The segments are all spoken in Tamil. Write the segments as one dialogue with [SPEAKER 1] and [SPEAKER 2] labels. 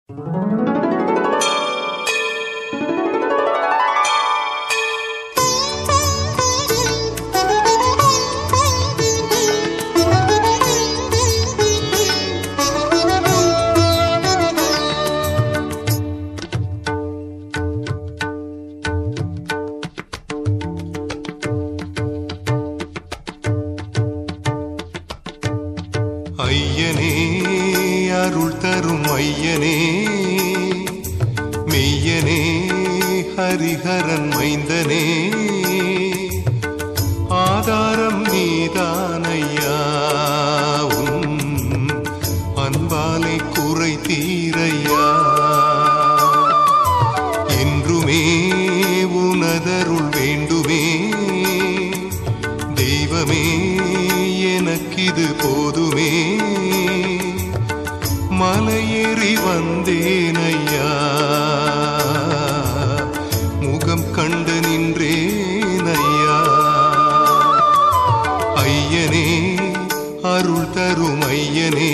[SPEAKER 1] ஐயனே அருள் தரும் ஐயனே மெய்யனே ஹரிஹரன் மைந்தனே ஆதாரம் நீதானையா உன் அன்பாலை குறை தீரையா என்றுமே உனதருள் வேண்டுமே தெய்வமே எனக்கிது போதுமே மலையேறி வந்தேனையா முகம் கண்டு நின்றேனையா ஐயனே அருள் தரும் ஐயனே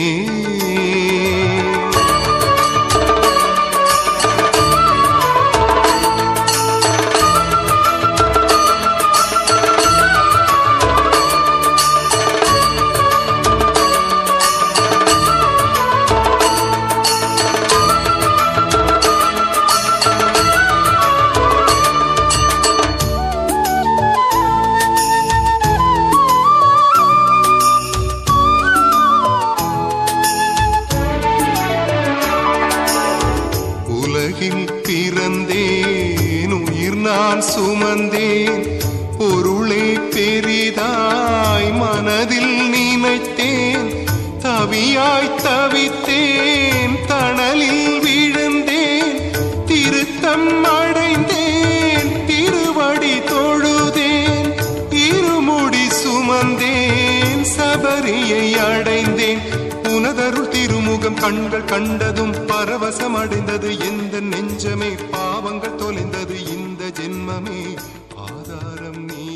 [SPEAKER 1] பிறந்தேன் உயிர் நான் சுமந்தேன் பொருளே பெரிதாய் மனதில் நினைத்தேன் தவியாய் தவித்தேன் தணலில் விழுந்தேன் திருத்தம் அடைந்தேன் திருவடி தொழுதேன் இருமுடி சுமந்தேன் சபரியை அடைந்தேன் உனதருள் திருமுகம் கண்கள் கண்டதும் பரவசம் அடைந்தது எந்த நெஞ்சமே பாவங்கள் தொலைந்தது இந்த ஜென்மமே ஆதாரம் நீ